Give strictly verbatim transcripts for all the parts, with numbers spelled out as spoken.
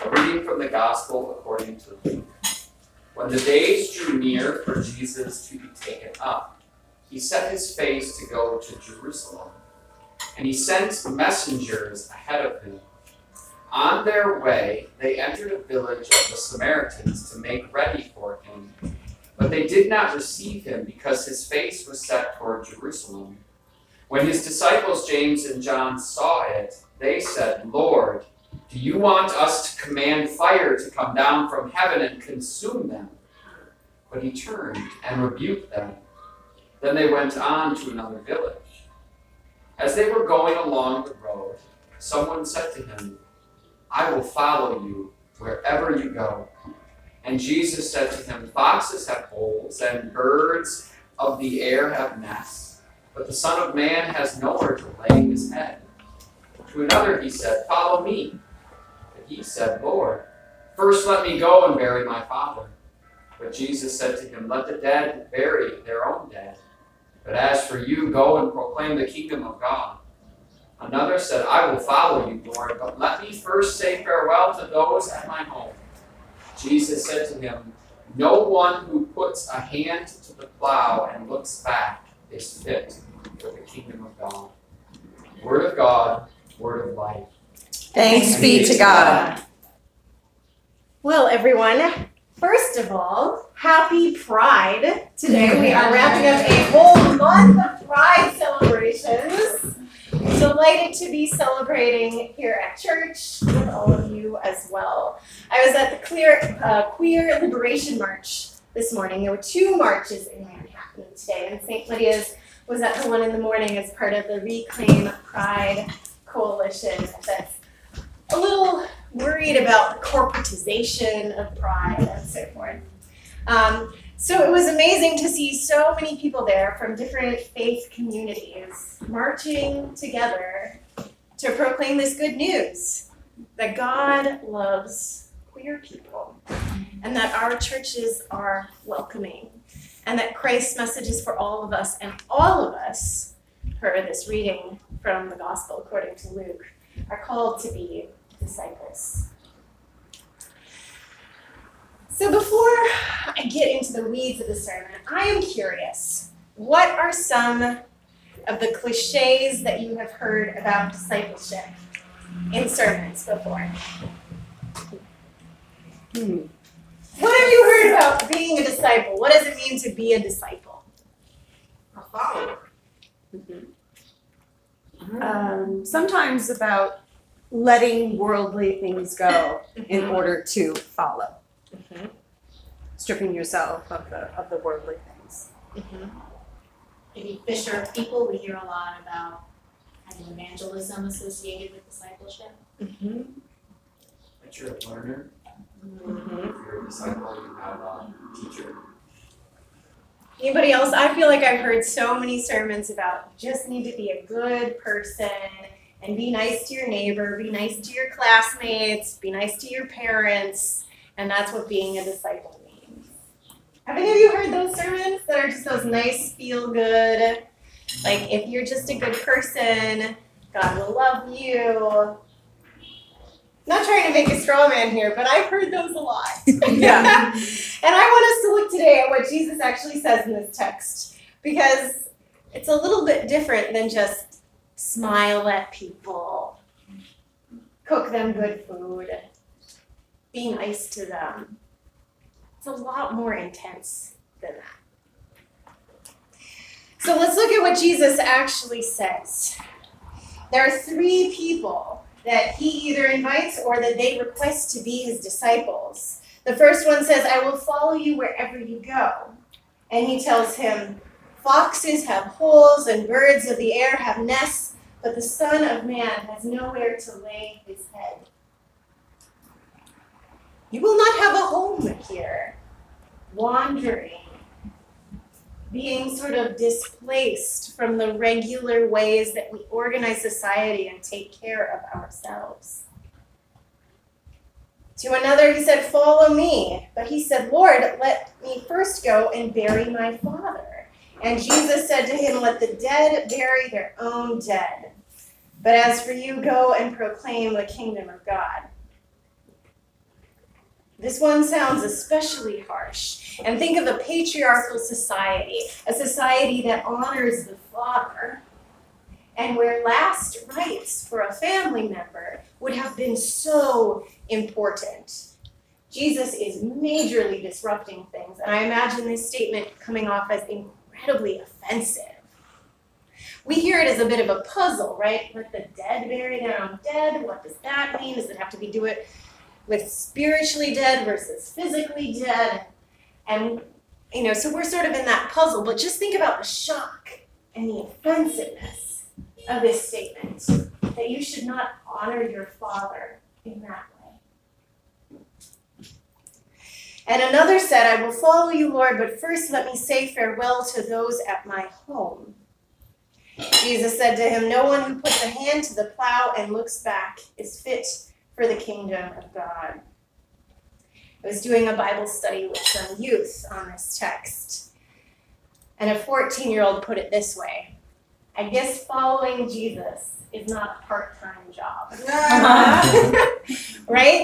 A reading from the Gospel according to Luke. When the days drew near for Jesus to be taken up, he set his face to go to Jerusalem, and he sent messengers ahead of him. On their way, they entered a village of the Samaritans to make ready for him. But they did not receive him because his face was set toward Jerusalem. When his disciples James and John saw it, they said, "Lord, do you want us to command fire to come down from heaven and consume them?" But he turned and rebuked them. Then they went on to another village. As they were going along the road, someone said to him, "I will follow you wherever you go." And Jesus said to him, "Foxes have holes, and birds of the air have nests, but the Son of Man has nowhere to lay his head." To another he said, "Follow me." But he said, "Lord, first let me go and bury my father." But Jesus said to him, "Let the dead bury their own dead. But as for you, go and proclaim the kingdom of God." Another said, "I will follow you, Lord, but let me first say farewell to those at my home." Jesus said to him, "No one who puts a hand to the plow and looks back is fit for the kingdom of God." Word of God, word of life. Thanks be to God. Well, everyone, first of all, happy Pride. Today we are wrapping up a whole month of Pride celebrations. Delighted to be celebrating here at church with all of you as well. I was at the Queer, uh, Queer Liberation March this morning. There were two marches in Manhattan today, and Saint Lydia's was at the one in the morning as part of the Reclaim Pride Coalition that's a little worried about the corporatization of pride and so forth. Um, so it was amazing to see so many people there from different faith communities marching together to proclaim this good news, that God loves queer people and that our churches are welcoming and that Christ's message is for all of us, and all of us, per this reading from the Gospel according to Luke, are called to be disciples. So before I get into the weeds of the sermon, I am curious, what are some of the cliches that you have heard about discipleship in sermons before? Hmm. What have you heard about being a disciple? What does it mean to be a disciple? A follower. Mm-hmm. Um, sometimes about letting worldly things go in order to follow. Mm-hmm. Stripping yourself of the of the worldly things. Mm-hmm. Maybe fisher of people. We hear a lot about kind of evangelism associated with discipleship. Mm-hmm. That you're a learner. Mm-hmm. If you're a disciple, you have a teacher. Anybody else? I feel like I've heard so many sermons about you just need to be a good person and be nice to your neighbor, be nice to your classmates, be nice to your parents, and that's what being a disciple means. Have any of you heard those sermons that are just those nice, feel-good, like if you're just a good person, God will love you? Not trying to make a straw man here, but I've heard those a lot. Yeah. And I want us to look today at what Jesus actually says in this text, because it's a little bit different than just smile at people, cook them good food, be nice to them. It's a lot more intense than that. So let's look at what Jesus actually says. There are three people that he either invites or that they request to be his disciples. The first one says, "I will follow you wherever you go." And he tells him, "Foxes have holes and birds of the air have nests, but the Son of Man has nowhere to lay his head. You will not have a home here, wandering, being sort of displaced from the regular ways that we organize society and take care of ourselves." To another he said, "Follow me." But he said, "Lord, let me first go and bury my father." And Jesus said to him, "Let the dead bury their own dead. But as for you, go and proclaim the kingdom of God." This one sounds especially harsh. And think of a patriarchal society, a society that honors the father, and where last rites for a family member would have been so important. Jesus is majorly disrupting things, and I imagine this statement coming off as incredibly offensive. We hear it as a bit of a puzzle, right? Let the dead bury their own dead. What does that mean? Does it have to be do it with spiritually dead versus physically dead? And, you know, so we're sort of in that puzzle, but just think about the shock and the offensiveness of this statement, that you should not honor your father in that way. And another said, I will follow you, Lord, but first let me say farewell to those at my home. Jesus said to him, no one who puts a hand to the plow and looks back is fit for the kingdom of God. I was doing a Bible study with some youth on this text, and a fourteen-year-old put it this way: I guess following Jesus is not a part-time job. Right?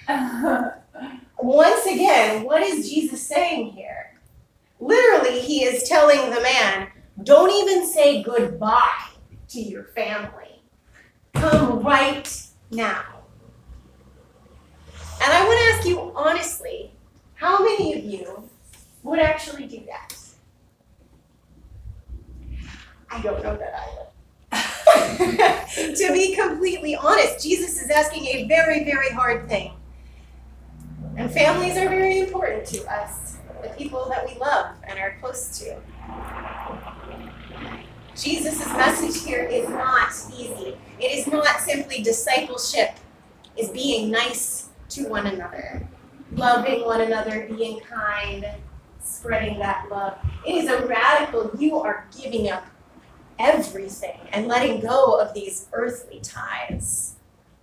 Once again, what is Jesus saying here? Literally, he is telling the man, don't even say goodbye to your family. Come right now. And I want to ask you honestly, how many of you would actually do that? I don't know that I would. To be completely honest, Jesus is asking a very, very hard thing. And families are very important to us, the people that we love and are close to. Jesus' message here is not easy. It is not simply discipleship, it's being nice to one another, loving one another, being kind, spreading that love. It is a radical, you are giving up everything and letting go of these earthly ties.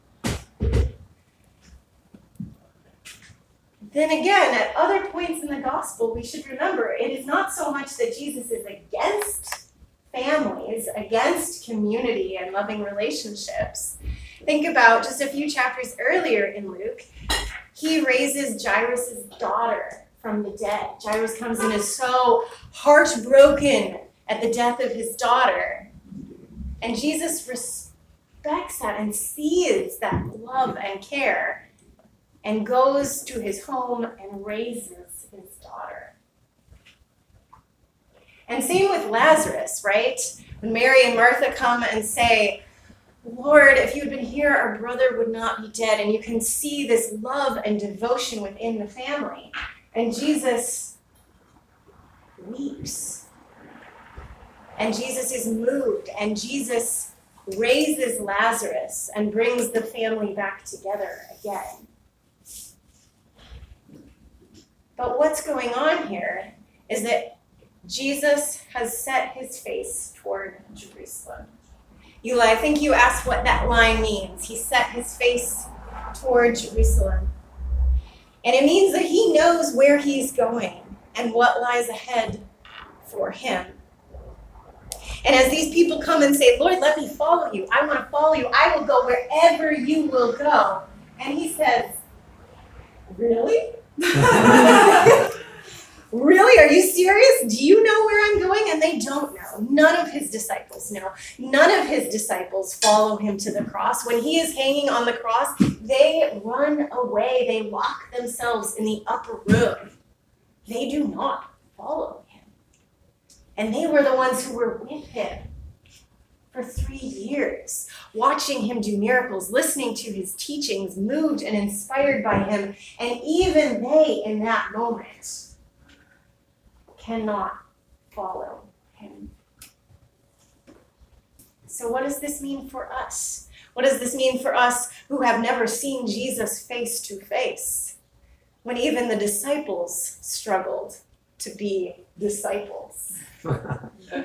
Then again, at other points in the gospel, we should remember it is not so much that Jesus is against families, against community and loving relationships. Think about just a few chapters earlier in Luke. He raises Jairus' daughter from the dead. Jairus comes in and is so heartbroken at the death of his daughter. And Jesus respects that and sees that love and care and goes to his home and raises his daughter. And same with Lazarus, right? When Mary and Martha come and say, Lord, if you had been here, our brother would not be dead. And you can see this love and devotion within the family. And Jesus weeps. And Jesus is moved. And Jesus raises Lazarus and brings the family back together again. But what's going on here is that Jesus has set his face toward Jerusalem. Eli, I think you asked what that line means. He set his face toward Jerusalem. And it means that he knows where he's going and what lies ahead for him. And as these people come and say, Lord, let me follow you. I want to follow you. I will go wherever you will go. And he says, really? Really? Are you serious? Do you know where I'm going? And they don't know. None of his disciples know. None of his disciples follow him to the cross. When he is hanging on the cross, they run away. They lock themselves in the upper room. They do not follow him. And they were the ones who were with him for three years, watching him do miracles, listening to his teachings, moved and inspired by him. And even they, in that moment, cannot follow him. So what does this mean for us? What does this mean for us who have never seen Jesus face to face? When even the disciples struggled to be disciples. I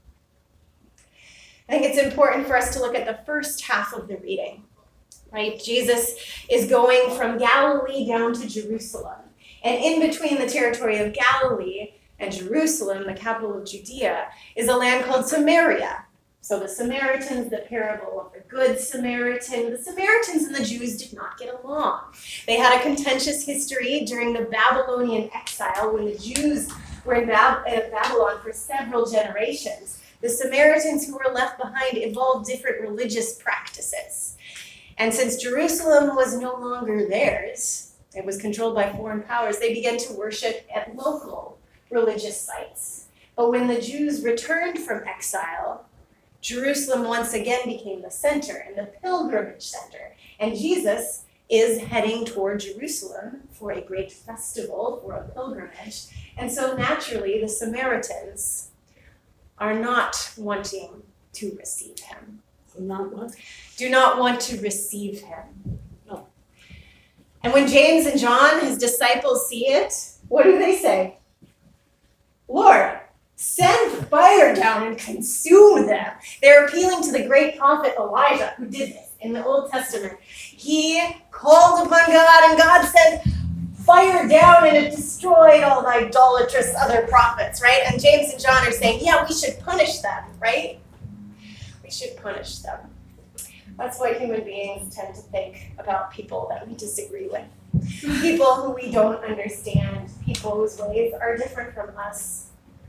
think it's important for us to look at the first half of the reading, right? Jesus is going from Galilee down to Jerusalem. And in between the territory of Galilee and Jerusalem, the capital of Judea, is a land called Samaria. So the Samaritans, the parable of the Good Samaritan, the Samaritans and the Jews did not get along. They had a contentious history during the Babylonian exile when the Jews were in Bab- uh, Babylon for several generations. The Samaritans who were left behind evolved different religious practices. And since Jerusalem was no longer theirs, it was controlled by foreign powers, they began to worship at local religious sites. But when the Jews returned from exile, Jerusalem once again became the center and the pilgrimage center. And Jesus is heading toward Jerusalem for a great festival, for a pilgrimage. And so naturally, the Samaritans are not wanting to receive him. Not what? Do not want to receive him. No. And when James and John, his disciples, see it, what do they say? Lord, send fire down and consume them. They're appealing to the great prophet Elijah, who did this in the Old Testament. He called upon God, and God sent fire down, and it destroyed all the idolatrous other prophets, right? And James and John are saying, yeah, we should punish them, right? We should punish them. That's what human beings tend to think about people that we disagree with. People who we don't understand, people whose ways are different from us.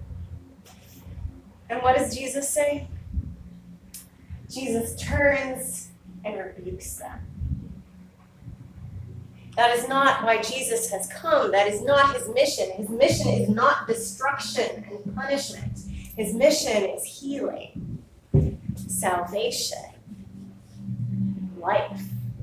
And what does Jesus say? Jesus turns and rebukes them. That is not why Jesus has come. That is not his mission. His mission is not destruction and punishment. His mission is healing, salvation, life.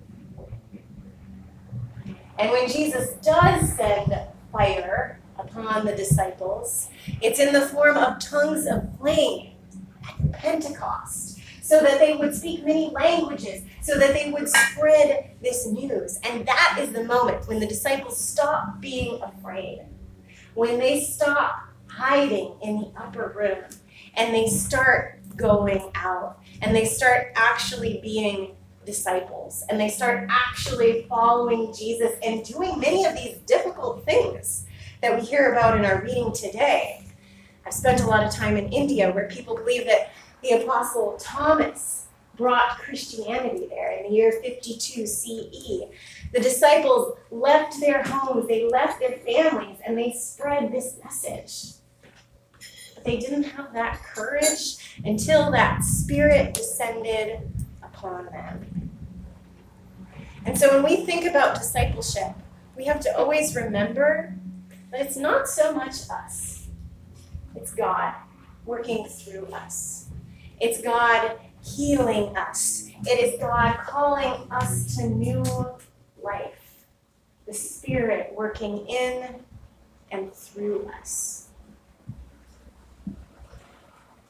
And when Jesus does send fire upon the disciples, it's in the form of tongues of flame at Pentecost, so that they would speak many languages, so that they would spread this news. And that is the moment when the disciples stop being afraid, when they stop hiding in the upper room, and they start going out, and they start actually being disciples, and they start actually following Jesus and doing many of these difficult things that we hear about in our reading today. I've spent a lot of time in India where people believe that the Apostle Thomas brought Christianity there in the year fifty-two C E. The disciples left their homes, they left their families, and they spread this message. But they didn't have that courage until that Spirit descended upon them. And so when we think about discipleship, we have to always remember that it's not so much us. It's God working through us. It's God healing us. It is God calling us to new life. The Spirit working in and through us.